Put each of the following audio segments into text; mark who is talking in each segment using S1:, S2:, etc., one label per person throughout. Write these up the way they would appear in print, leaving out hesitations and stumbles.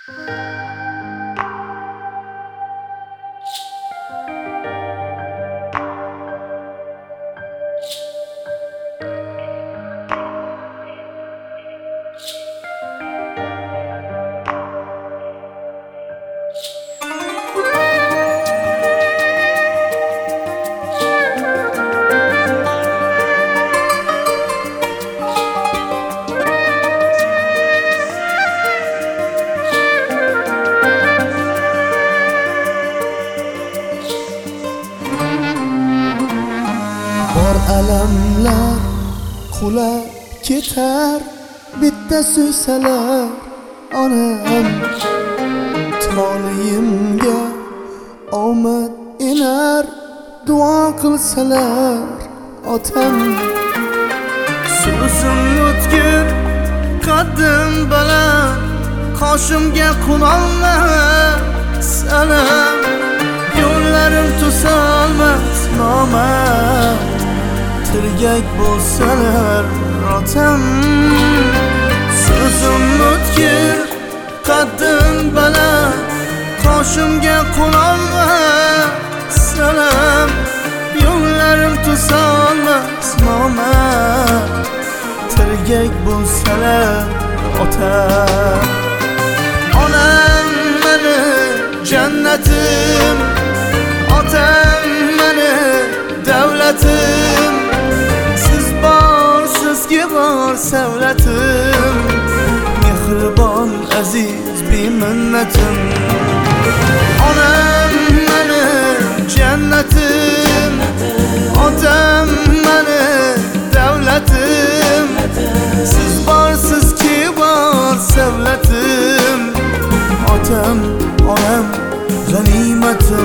S1: Alamlar qulab ketar, bitta suysalar onam. Toleyimga omad enar, duo qilsalar otam.
S2: So'zim o'tkir, qaddim baland, qoshimga qulolmas salam. Yo'llarim to'solmas nomard, tirgak bo'lsalar otam. So'zim o'tkir, qaddim baland, qoshimga qulolmas salam. Yo'llarim to'solmas nomard, tirgak bo'lsalar otam. Onam meni jannatim, otam meni davlatim. Siz sizga bor savlatim, mehribon aziz beminnatim. Onam meni jannatim, otam meni davlatim. Siz sizga bor savlatim, otam onam g'animatim.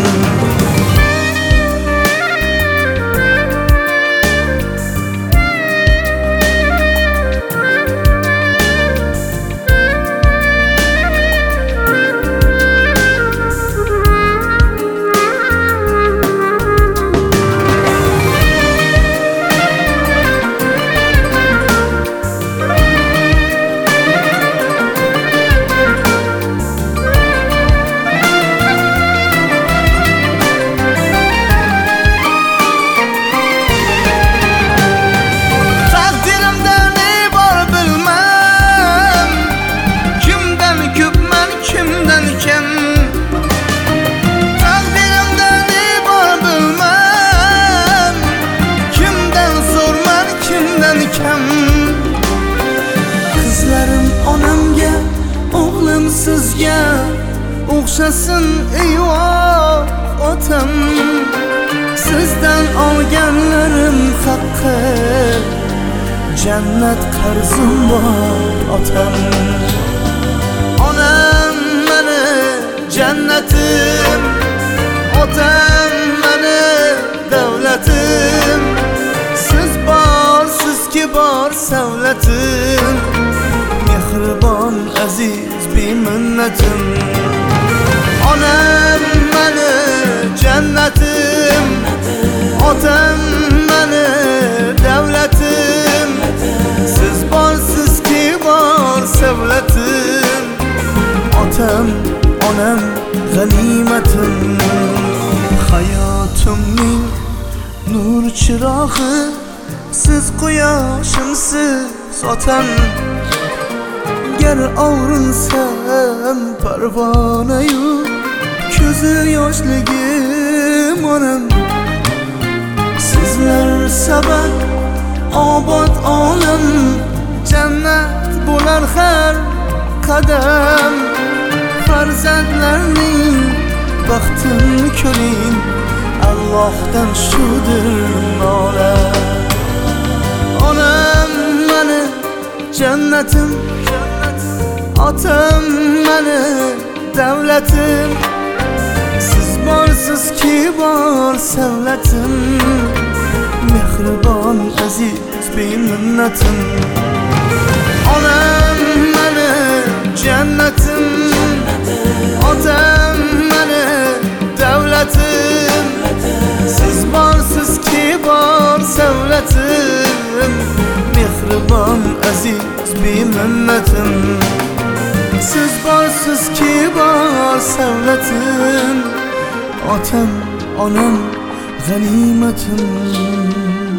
S2: Qizlarim onamga, o'g'lim sizga o'xshasin eyvoh otam. Sizdan olganlarim haqqi, jannat qarzim bor otam. Onam meni jannatim, otam meni davlatim. Siz sizga bor savlatim, mehribon aziz beminnatim. Onam meni jannatim, otam meni davlatim. Siz sizga bor savlatim, otam onam g'animatim. Hayotimning nur chirog'i, siz quyoshimsiz otam. Gar ovrinsam parvonayu, ko'zi yoshligim onam. Sizlar sabab obod olam, jannat bo'lar har qadam. Farzandlarning baxtini ko'ring, Allohdan shudir nola. Onam meni jannatim, otam meni davlatim. Siz sizga bor savlatim, mehribon aziz beminnatim. Onam meni jannatim, otam meni davlatim. Siz sizga bor savlatim, mehribon aziz beminnatim. Siz var sevletim. Atam, anam, ganimetim.